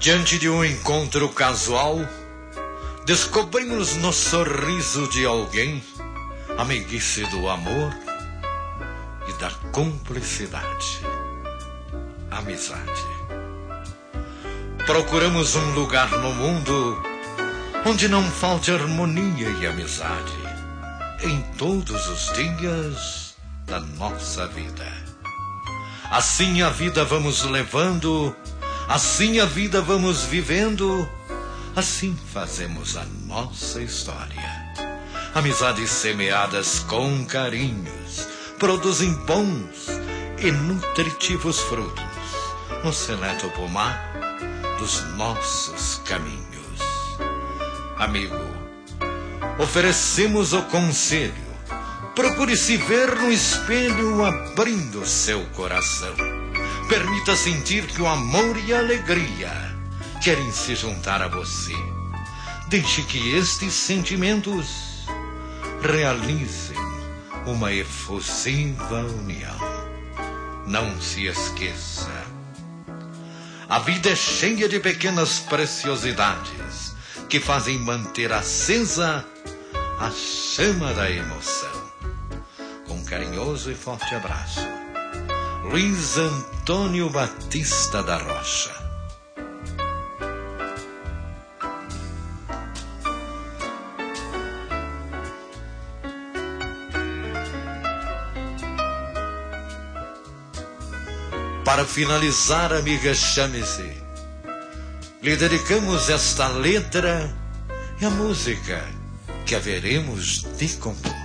Diante de um encontro casual, descobrimos no sorriso de alguém a meiguice do amor e da cumplicidade. Amizade. Procuramos um lugar no mundo onde não falte harmonia e amizade em todos os dias da nossa vida. Assim a vida vamos levando, assim a vida vamos vivendo, assim fazemos a nossa história. Amizades semeadas com carinhos produzem bons e nutritivos frutos no seleto pomar dos nossos caminhos. Amigo, oferecemos o conselho: procure se ver no espelho abrindo seu coração. Permita sentir que o amor e a alegria querem se juntar a você. Deixe que estes sentimentos realizem uma efusiva união. Não se esqueça, a vida é cheia de pequenas preciosidades que fazem manter acesa a chama da emoção. Com um carinhoso e forte abraço, Luiz Antônio Batista da Rocha. Para finalizar, amiga, chame-se, lhe dedicamos esta letra e a música que haveremos de compor.